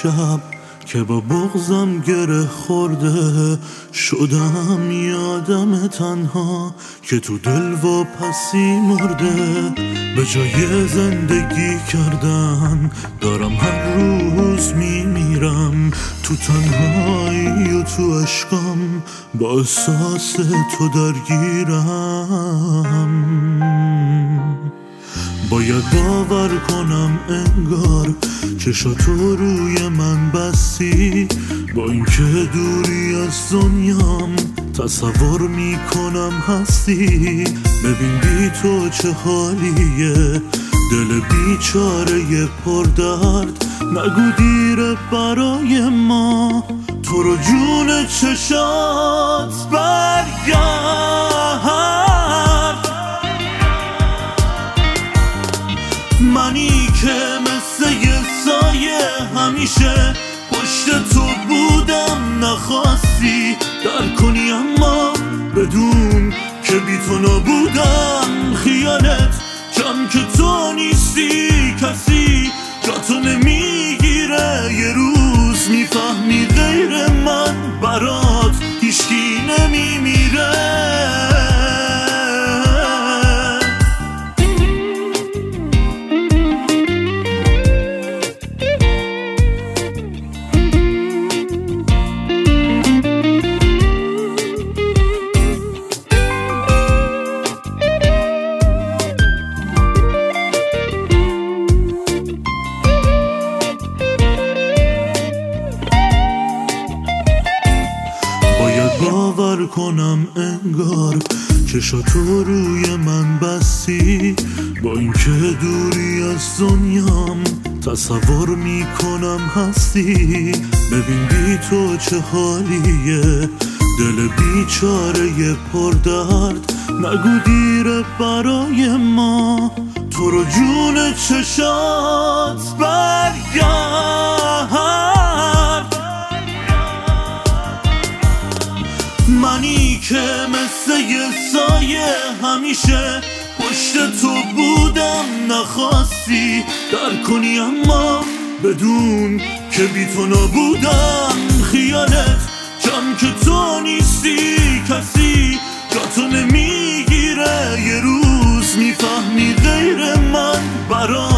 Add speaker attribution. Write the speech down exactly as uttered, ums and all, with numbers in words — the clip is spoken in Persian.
Speaker 1: شب که با بغضم گره خورده شدم یادم تنها که تو دل و پسی مرده. به جای زندگی کردن دارم هر روز میمیرم تو تنهایی و تو عشقم با احساس تو درگیرم. باید باور کنم انگار چشاتو روی من بستی، با اینکه دوری از دنیام تصور میکنم هستی. ببین بی تو چه حالیه، دل بیچاره پر درد، نگو دیره برای ما تو رو جون چشات برگرد. منی که مثل یه سایه همیشه پشت تو بودم، نخواستی در کنی اما بدون که بی تو نبودم. خیالت جمع که تو نیستی کسی جاتو نمیگیره، یه روز میفهمی غیر من برات هیچکی نمیمیره. باور کنم انگار چشاتو روی من بستی، با اینکه دوری از دنیام تصور میکنم هستی. ببین بی تو چه حالیه، دل بیچاره پر درد، نگو دیره برای ما تو رو جون چشات برگرد. منی که مثل یه سایه همیشه پشت تو بودم، نخواستی در کنی اما بدون که بی تو نبودم. خیالت جمع که تو نیستی کسی جاتو نمیگیره، یه روز میفهمی غیر من برام